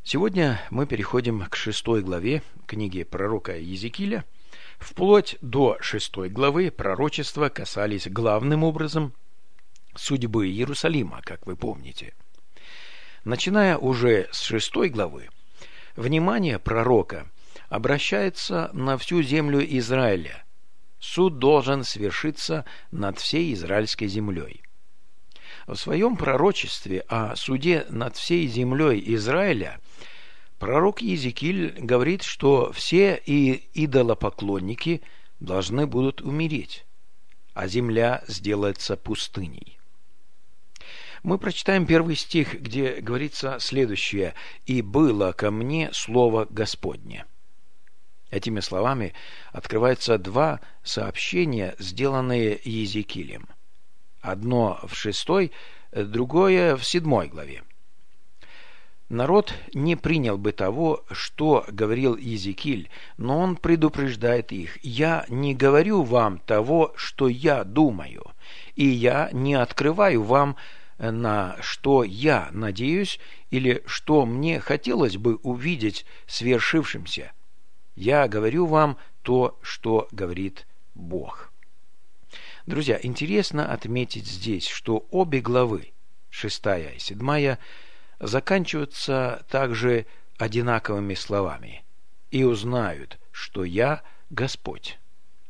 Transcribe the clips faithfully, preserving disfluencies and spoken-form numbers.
Сегодня мы переходим к шестой главе книги пророка Иезекииля. Вплоть до шестой главы пророчества касались главным образом судьбы Иерусалима, как вы помните. Начиная уже с шестой главы, внимание пророка обращается на всю землю Израиля. Суд должен свершиться над всей израильской землей. В своем пророчестве о суде над всей землей Израиля пророк Иезекииль говорит, что все и идолопоклонники должны будут умереть, а земля сделается пустыней. Мы прочитаем первый стих, где говорится следующее: «И было ко мне слово Господне». Этими словами открываются два сообщения, сделанные Иезекиилем. Одно в шестой, другое в седьмой главе. Народ не принял бы того, что говорил Иезекииль, но он предупреждает их: «Я не говорю вам того, что я думаю, и я не открываю вам, на что я надеюсь или что мне хотелось бы увидеть свершившимся. Я говорю вам то, что говорит Бог». Друзья, интересно отметить здесь, что обе главы, шестая и седьмая, заканчиваются также одинаковыми словами: «И узнают, что я Господь».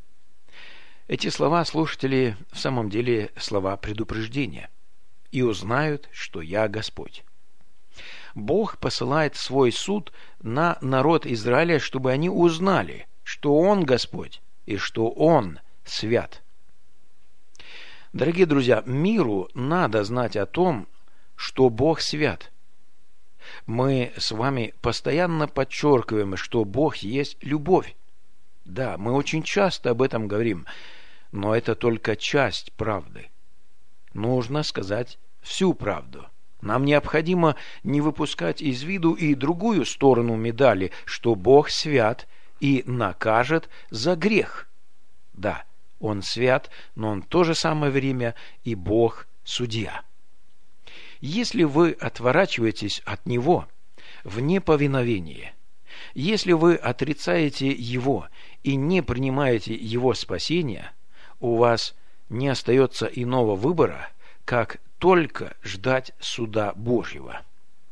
Эти слова, слушатели, в самом деле слова предупреждения. «И узнают, что я Господь». Бог посылает свой суд на народ Израиля, чтобы они узнали, что Он Господь и что Он свят. Дорогие друзья, миру надо знать о том, что Бог свят. Мы с вами постоянно подчеркиваем, что Бог есть любовь. Да, мы очень часто об этом говорим, но это только часть правды. Нужно сказать всю правду. Нам необходимо не выпускать из виду и другую сторону медали, что Бог свят и накажет за грех. Да, Он свят, но Он в то же самое время и Бог судья. Если вы отворачиваетесь от Него в неповиновении, если вы отрицаете Его и не принимаете Его спасения, у вас не остается иного выбора, как только ждать суда Божьего.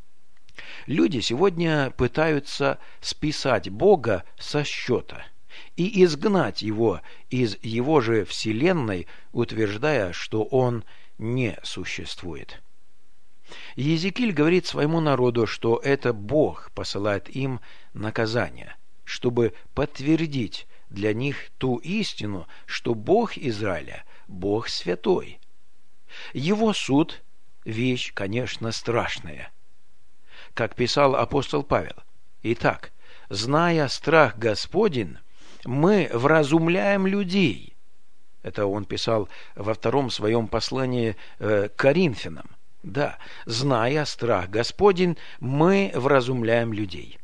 Люди сегодня пытаются списать Бога со счета и изгнать Его из Его же вселенной, утверждая, что Он не существует. Иезекииль говорит своему народу, что это Бог посылает им наказание, чтобы подтвердить для них ту истину, что Бог Израиля – Бог святой. Его суд – вещь, конечно, страшная. Как писал апостол Павел: «Итак, зная страх Господень, мы вразумляем людей». Это он писал во втором своем послании к Коринфянам. Да, зная страх Господень, мы вразумляем людей.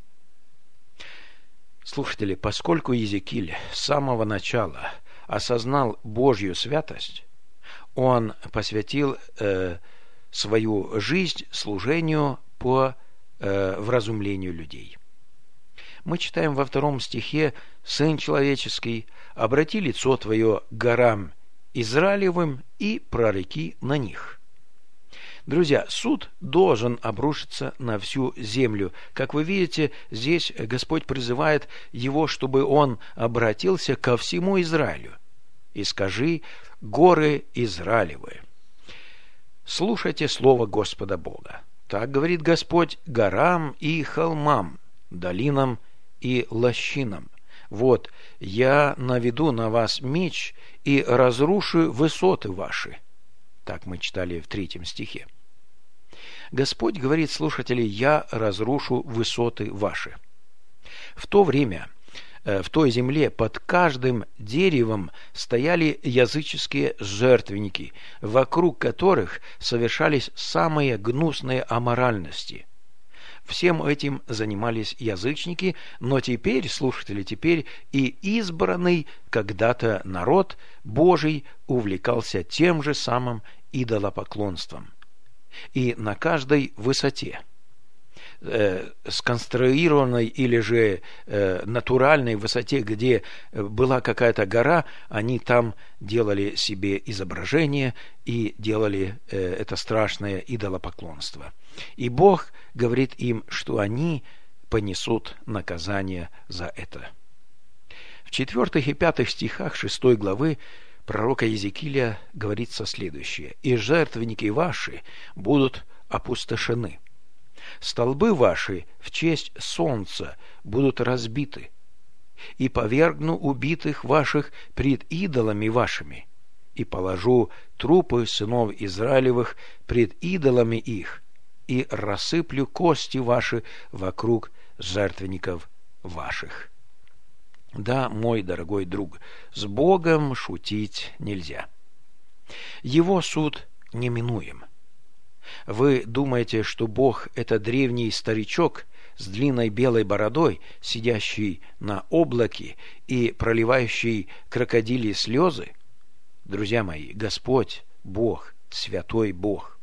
Слушатели, поскольку Иезекииль с самого начала осознал Божью святость, он посвятил э, свою жизнь служению по э, вразумлению людей. Мы читаем во втором стихе: «Сын человеческий, обрати лицо твое к горам Израилевым и прореки на них». Друзья, суд должен обрушиться на всю землю. Как вы видите, здесь Господь призывает его, чтобы он обратился ко всему Израилю. «И скажи: горы Израилевы, слушайте слово Господа Бога. Так говорит Господь горам и холмам, долинам и лощинам: вот я наведу на вас меч и разрушу высоты ваши». Так мы читали в третьем стихе. Господь говорит, слушатели: «Я разрушу высоты ваши». В то время в той земле под каждым деревом стояли языческие жертвенники, вокруг которых совершались самые гнусные аморальности. Всем этим занимались язычники, но теперь, слушатели, теперь и избранный когда-то народ Божий увлекался тем же самым идолопоклонством. И на каждой высоте, э, сконструированной или же э, натуральной высоте, где была какая-то гора, они там делали себе изображение и делали э, это страшное идолопоклонство. И Бог говорит им, что они понесут наказание за это. В четвертых и пятых стихах шестой главы пророка Иезекииля говорится следующее: «И жертвенники ваши будут опустошены, столбы ваши в честь солнца будут разбиты, и повергну убитых ваших пред идолами вашими, и положу трупы сынов Израилевых пред идолами их, и рассыплю кости ваши вокруг жертвенников ваших». Да, мой дорогой друг, с Богом шутить нельзя. Его суд неминуем. Вы думаете, что Бог – это древний старичок с длинной белой бородой, сидящий на облаке и проливающий крокодильи слезы? Друзья мои, Господь, Бог, святой Бог.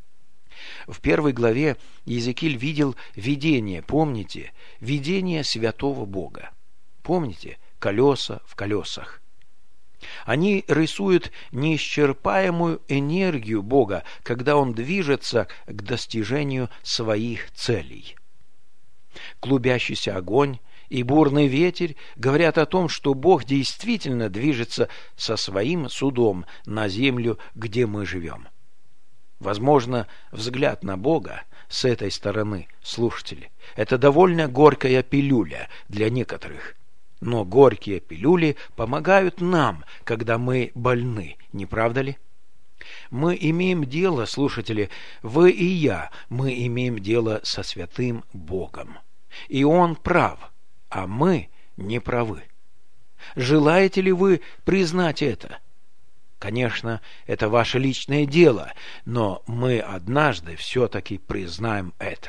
В первой главе Иезекииль видел видение, помните, видение святого Бога. Помните, колеса в колесах. Они рисуют неисчерпаемую энергию Бога, когда Он движется к достижению своих целей. Клубящийся огонь и бурный ветер говорят о том, что Бог действительно движется со своим судом на землю, где мы живем. Возможно, взгляд на Бога с этой стороны, слушатели, это довольно горькая пилюля для некоторых. Но горькие пилюли помогают нам, когда мы больны, не правда ли? Мы имеем дело, слушатели, вы и я, мы имеем дело со святым Богом. И Он прав, а мы не правы. Желаете ли вы признать это? Конечно, это ваше личное дело, но мы однажды все-таки признаем это.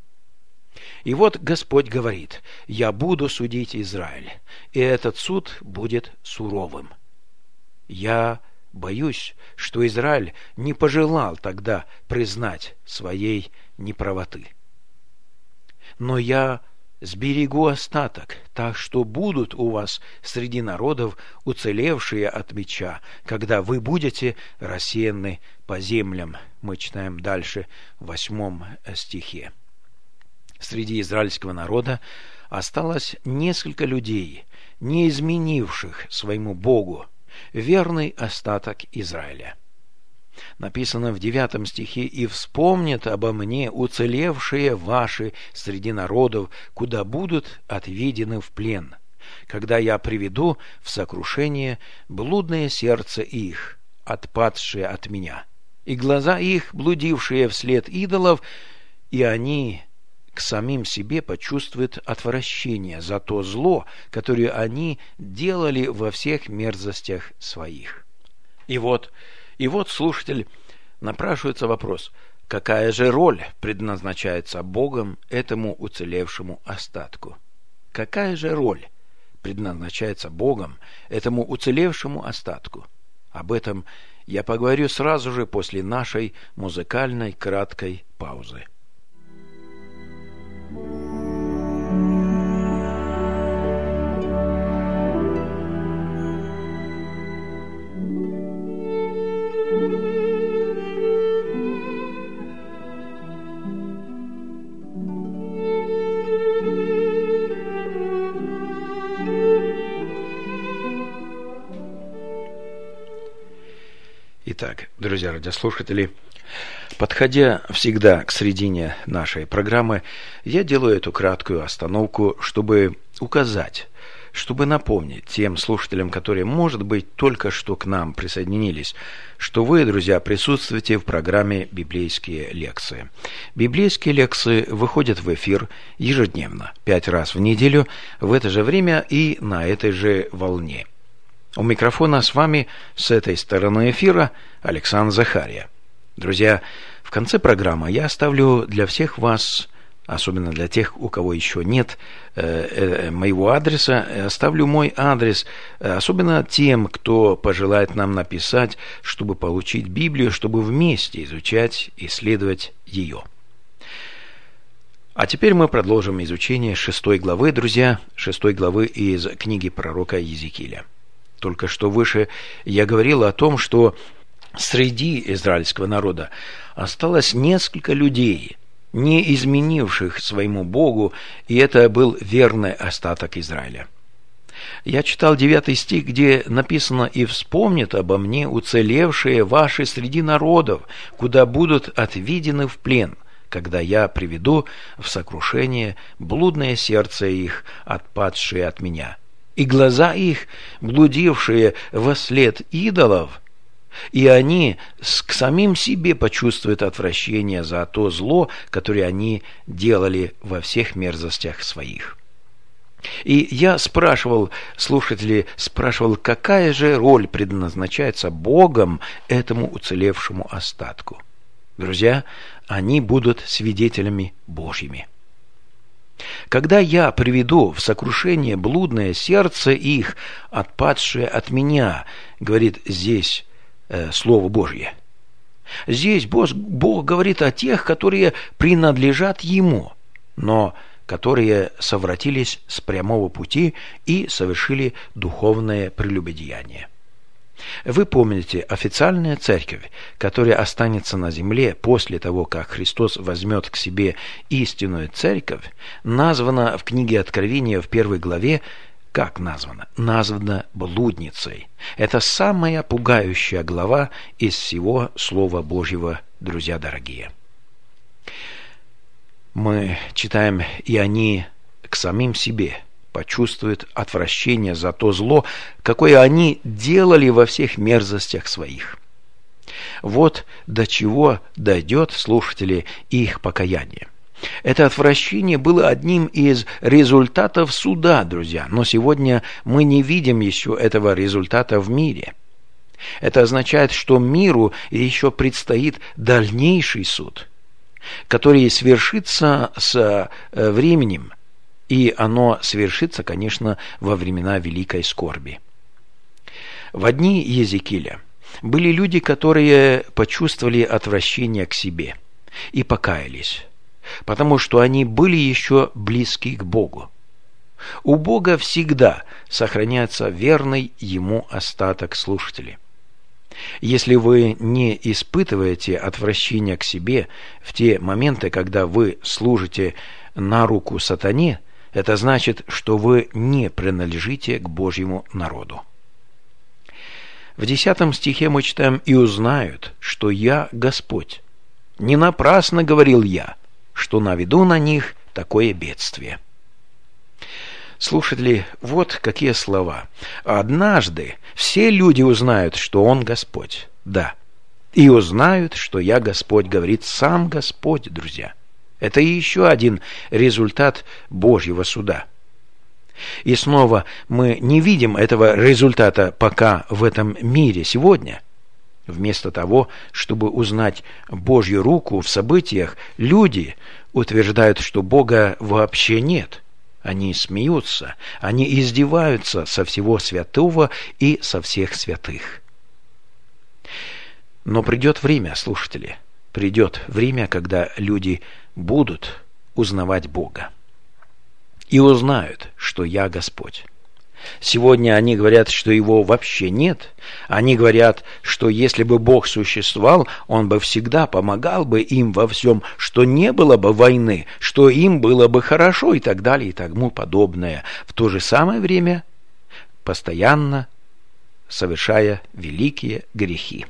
И вот Господь говорит: «Я буду судить Израиль, и этот суд будет суровым». Я боюсь, что Израиль не пожелал тогда признать своей неправоты. Но я сберегу остаток, так что будут у вас среди народов уцелевшие от меча, когда вы будете рассеяны по землям. Мы читаем дальше в восьмом стихе. Среди израильского народа осталось несколько людей, не изменивших своему Богу, верный остаток Израиля. Написано в девятом стихе: «И вспомнят обо мне уцелевшие ваши среди народов, куда будут отведены в плен, когда я приведу в сокрушение блудное сердце их, отпадшие от меня, и глаза их, блудившие вслед идолов, и они к самим себе почувствуют отвращение за то зло, которое они делали во всех мерзостях своих». И вот, и вот, слушатель, напрашивается вопрос: какая же роль предназначается Богом этому уцелевшему остатку? Какая же роль предназначается Богом этому уцелевшему остатку? Об этом я поговорю сразу же после нашей музыкальной краткой паузы. Итак, друзья радиослушатели, подходя всегда к середине нашей программы, я делаю эту краткую остановку, чтобы указать, чтобы напомнить тем слушателям, которые, может быть, только что к нам присоединились, что вы, друзья, присутствуете в программе «Библейские лекции». Библейские лекции выходят в эфир ежедневно, пять раз в неделю, в это же время и на этой же волне. У микрофона с вами с этой стороны эфира Александр Захария. Друзья, в конце программы я оставлю для всех вас, особенно для тех, у кого еще нет э, э, моего адреса, оставлю мой адрес, э, особенно тем, кто пожелает нам написать, чтобы получить Библию, чтобы вместе изучать, исследовать ее. А теперь мы продолжим изучение шестой главы, друзья, шестой главы из книги пророка Иезекииля. Только что выше я говорил о том, что среди израильского народа осталось несколько людей, не изменивших своему Богу, и это был верный остаток Израиля. Я читал девятый стих, где написано: «И вспомнят обо мне уцелевшие ваши среди народов, куда будут отведены в плен, когда я приведу в сокрушение блудное сердце их, отпадшие от меня, и глаза их, блудившие вослед идолов, и они к самим себе почувствуют отвращение за то зло, которое они делали во всех мерзостях своих». И я спрашивал, слушатели, спрашивал, какая же роль предназначается Богом этому уцелевшему остатку. Друзья, они будут свидетелями Божьими. «Когда я приведу в сокрушение блудное сердце их, отпадшее от меня», говорит здесь э, Слово Божье. Здесь Бог, Бог говорит о тех, которые принадлежат Ему, но которые совратились с прямого пути и совершили духовное прелюбодеяние. Вы помните, официальная церковь, которая останется на земле после того, как Христос возьмет к себе истинную церковь, названа в книге Откровения в первой главе, как названа? Названа блудницей. Это самая пугающая глава из всего Слова Божьего, друзья дорогие. Мы читаем: «И они к самим себе почувствуют отвращение за то зло, какое они делали во всех мерзостях своих». Вот до чего дойдет, слушатели, их покаяние. Это отвращение было одним из результатов суда, друзья, но сегодня мы не видим еще этого результата в мире. Это означает, что миру еще предстоит дальнейший суд, который свершится с временем, и оно свершится, конечно, во времена великой скорби. В дни Иезекииля были люди, которые почувствовали отвращение к себе и покаялись, потому что они были еще близки к Богу. У Бога всегда сохраняется верный Ему остаток, слушателей. Если вы не испытываете отвращения к себе в те моменты, когда вы служите на руку сатане, это значит, что вы не принадлежите к Божьему народу. В десятом стихе мы читаем: «И узнают, что я Господь. Не напрасно говорил я, что наведу на них такое бедствие». Слушатели, вот какие слова. Однажды все люди узнают, что Он Господь. Да. И узнают, что я Господь, говорит сам Господь, друзья. Это еще один результат Божьего суда. И снова мы не видим этого результата пока в этом мире сегодня. Вместо того, чтобы узнать Божью руку в событиях, люди утверждают, что Бога вообще нет. Они смеются, они издеваются со всего святого и со всех святых. Но придет время, слушатели, придет время, когда люди будут узнавать Бога и узнают, что я Господь. Сегодня они говорят, что Его вообще нет. Они говорят, что если бы Бог существовал, Он бы всегда помогал бы им во всем, что не было бы войны, что им было бы хорошо и так далее и тому подобное. В то же самое время постоянно совершая великие грехи.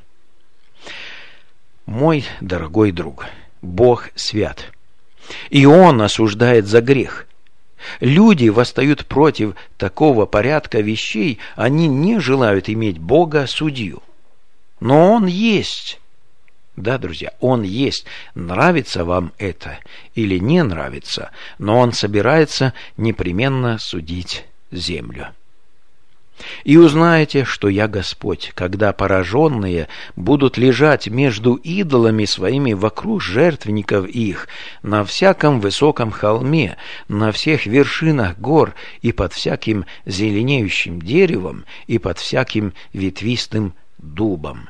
Мой дорогой друг, Бог свят, и Он осуждает за грех. Люди восстают против такого порядка вещей, они не желают иметь Бога судью. Но Он есть. Да, друзья, Он есть. Нравится вам это или не нравится, но Он собирается непременно судить землю. «И узнаете, что я Господь, когда пораженные будут лежать между идолами своими вокруг жертвенников их, на всяком высоком холме, на всех вершинах гор и под всяким зеленеющим деревом и под всяким ветвистым дубом».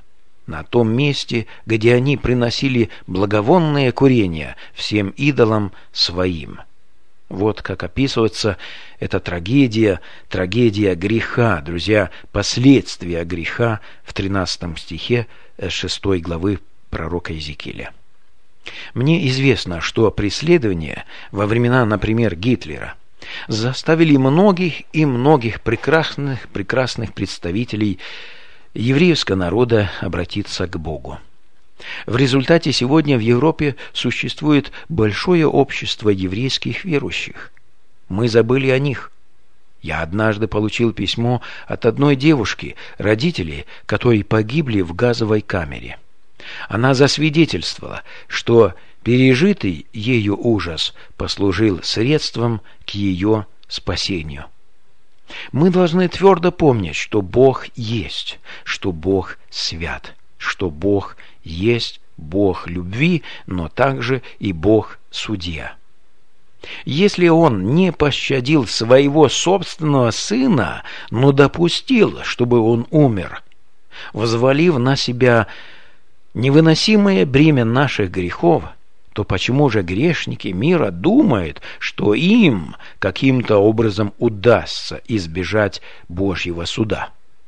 на том месте, где они приносили благовонное курение всем идолам своим. Вот как описывается эта трагедия, трагедия греха, друзья, последствия греха в тринадцатом стихе шестой главы пророка Иезекииля. Мне известно, что преследования во времена, например, Гитлера заставили многих и многих прекрасных, прекрасных представителей еврейского народа обратиться к Богу. В результате сегодня в Европе существует большое общество еврейских верующих. Мы забыли о них. Я однажды получил письмо от одной девушки, родителей которой погибли в газовой камере. Она засвидетельствовала, что пережитый ею ужас послужил средством к ее спасению. Мы должны твердо помнить, что Бог есть, что Бог свят, что Бог есть Бог любви, но также и Бог судья. Если Он не пощадил своего собственного Сына, но допустил, чтобы Он умер, взвалив на себя невыносимое бремя наших грехов, то почему же грешники мира думают, что им каким-то образом удастся избежать Божьего суда?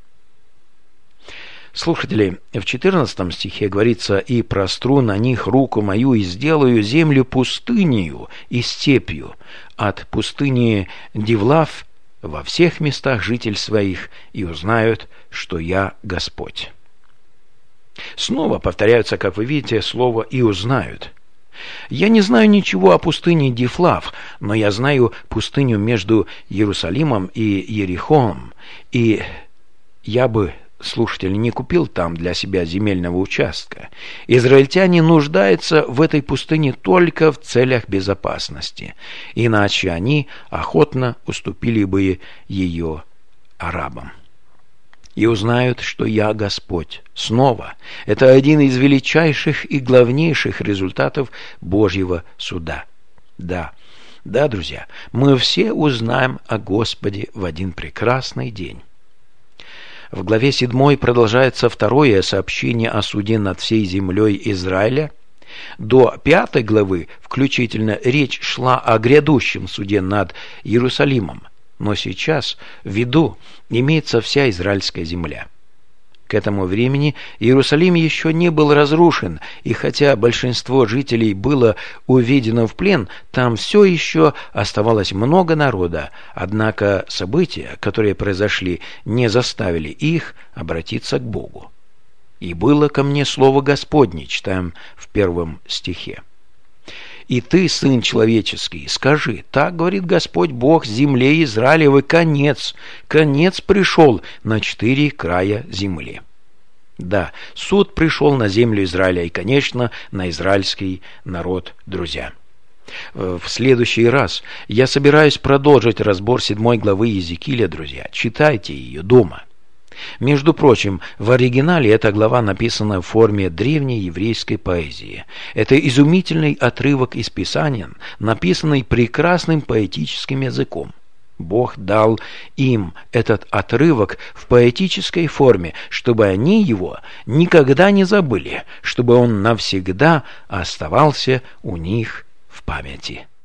Слушатели, в четырнадцатом стихе говорится: «И простру на них руку мою, и сделаю землю пустынею и степью, от пустыни Дивлав во всех местах житель своих, и узнают, что я Господь». Снова повторяются, как вы видите, слово «и узнают». Я не знаю ничего о пустыне Дивлав, но я знаю пустыню между Иерусалимом и Иерихоном, и я бы, слушатель, не купил там для себя земельного участка. Израильтяне нуждаются в этой пустыне только в целях безопасности, иначе они охотно уступили бы ее арабам. «И узнают, что я Господь». Снова, это один из величайших и главнейших результатов Божьего суда. Да, да, друзья, мы все узнаем о Господе в один прекрасный день. В главе седьмой продолжается второе сообщение о суде над всей землей Израиля. До пятой главы включительно речь шла о грядущем суде над Иерусалимом. Но сейчас в виду имеется вся израильская земля. К этому времени Иерусалим еще не был разрушен, и хотя большинство жителей было уведено в плен, там все еще оставалось много народа, однако события, которые произошли, не заставили их обратиться к Богу. «И было ко мне слово Господне», читаем в первом стихе. «И ты, сын человеческий, скажи, так говорит Господь Бог земле Израилевой, конец, конец пришел на четыре края земли». Да, суд пришел на землю Израиля и, конечно, на израильский народ, друзья. В следующий раз я собираюсь продолжить разбор седьмой главы Иезекииля, друзья. Читайте ее дома. Между прочим, в оригинале эта глава написана в форме древней еврейской поэзии. Это изумительный отрывок из Писания, написанный прекрасным поэтическим языком. Бог дал им этот отрывок в поэтической форме, чтобы они его никогда не забыли, чтобы он навсегда оставался у них в памяти.